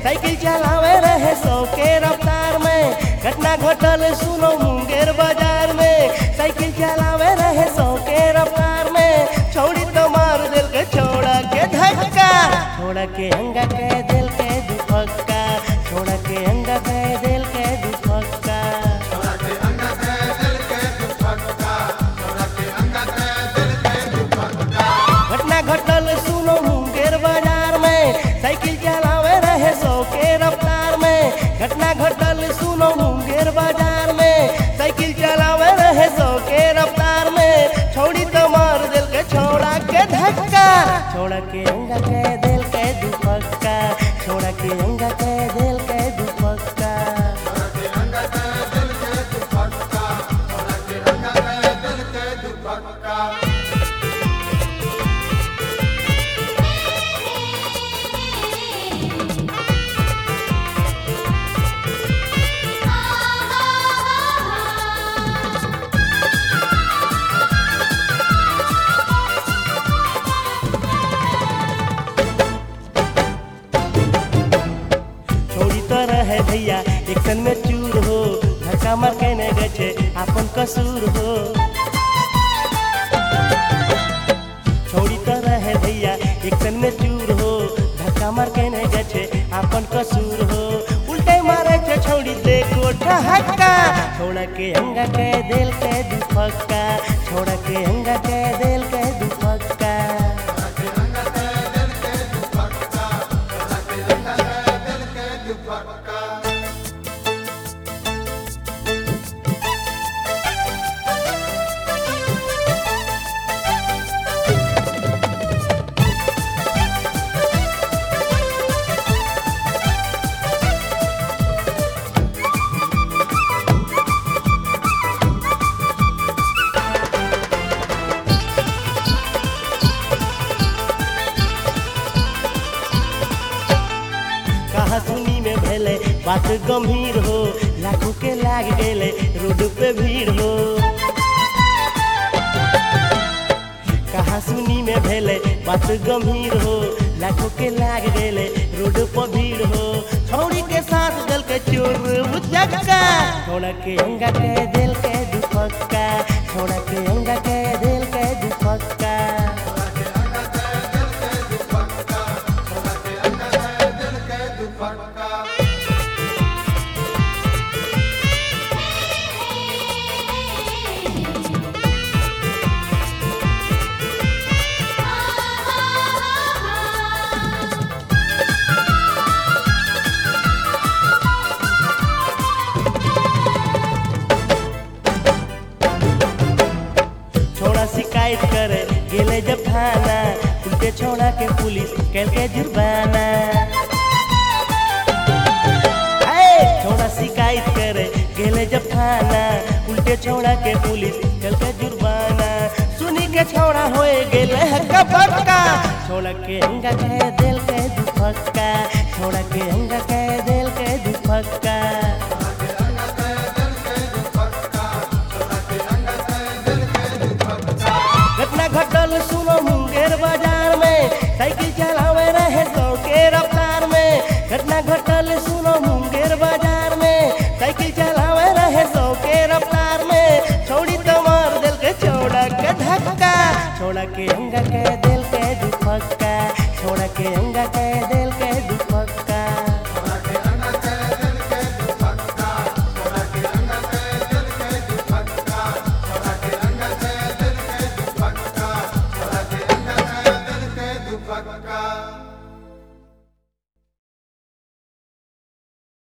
Cycle चलावे रहे 100 के रफ्तार में। घटना घटल सुनो मुंगेर बाजार में। साइकिल चलावे रहे 100 के रफ्तार में। छौड़ी तो मार दिल के छोड़ा के धक्का, छोड़ा के अंगा के दिल के दुपक्का, छोड़ा के अंगा के दिल के दुपक्का। घटना घटल सुनो मुंगेर बाजार में। साइकिल चलावे रहे 100 के रफ्तार में। घटना घटल सुनो मुंगेर बाजार में। साइकिल चलावे रहे 100 के रफ्तार में। छौड़ी तो मार दिल के छोड़ा के धक्का, छोड़ा के अंगा के दिल के दुपक्का, छोड़ा के अंगा के दिल के दुपक्का। है भैया एक्शन में चूर हो, धक्का मार के न गछे आपन कसूर हो। छोड़ी तरह है भैया एक्शन में चूर हो, धक्का मार के न गछे आपन कसूर हो। उल्टे मारे छे छोड़ी देखो ठहक्का, छोड़ा के अंगा के दिल के दुपक्का, छोड़ा के अंगा के दिल के दुपक्का। कहा सुनी में भेले बात गंभीर हो, लाखों के लाग गेले रोड पे भीड़ हो। कहा सुनी में भेले बात गंभीर हो, लाखों के लाग गेले रोड पे भीड़ हो। छौड़ी के साथ दल के चोर उचक्का, छोड़ा के अंगा के दिल के दुपक्का, छोड़ा के अंगा के दिल के दुपक्का। शिकायत करे गेले जब थाना, उल्टे छोड़ा के पुलिस कैल के जुर्माना। छोड़ा शिकायत करे गेले जब थाना, उल्टे छोड़ा के पुलिस कैल के जुर्माना। सुनी के छोड़ा होए गेले हक्का बक्का, छोड़ा के अंगा के दिल के दुपक्का, छोड़ा के अंगा के दिल के दुपक्का। घटना घटल सुनो मुंगेर बाजार में। साइकिल चलावे रहे 100 के रफ्तार में। घटना घटल सुनो मुंगेर बाजार में। साइकिल चलावे रहे 100 के रफ्तार में। छौड़ी तो मार दिल के छोड़ा के धक्का, छोड़ा के अंगा के दिल के दुपक्का, छोड़ा के अंगा के